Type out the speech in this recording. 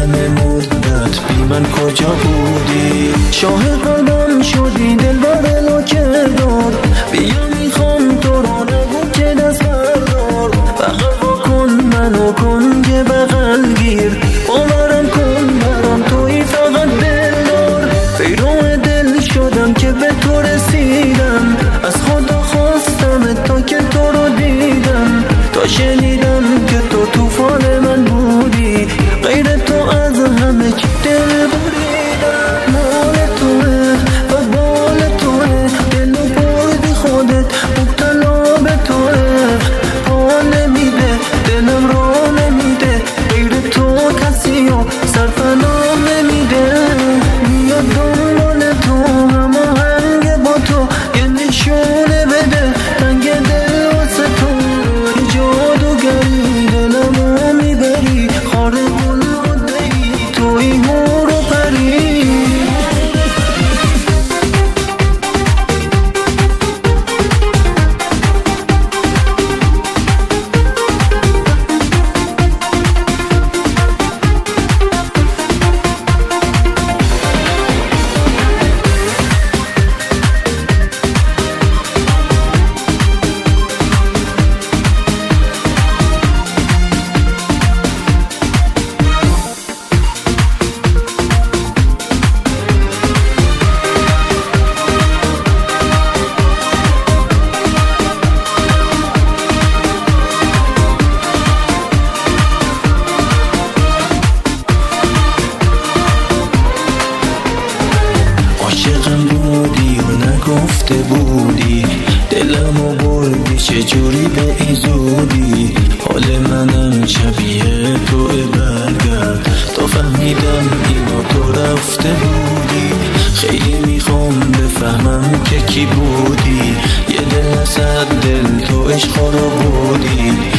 همه مدت بی من کجا بودی؟ شاه قدم شدی دلبر لو کردار، بیا میخوام تو رو نگو که دست بردار، بغل کن منو کن که بغل گیر، باورم کن برام توی فقط دلدار، پیرو دل شدم که به تو رسیدم، از خدا خواستم تا که تو رو دیدم، تا شنیدم که تو طوفان من بودی، غیر تو از همه چی دل بریدم. مال توه و بال توه، دلو بردی خودت مبتلا به توه، پا نمیده دلم را نمیده، غیر تو کسی و سرفنا نمیده، میاد دنبال تو هماهنگ با تو، یه نشونه بده تنگ دل واسه تو، یه جادوگری دلمو میبری، خارق العاده ای توی هور و پری. عاشقم بودی و نگفته بودی، دلمو بردی چجوری به این زودی، حال منم شبیه تو برگرد، تا فهمیدم اینو تو رفته بودی، خیلی میخوام بفهمم که کی بودی، یه دل صد دل تو عشق رو بودی،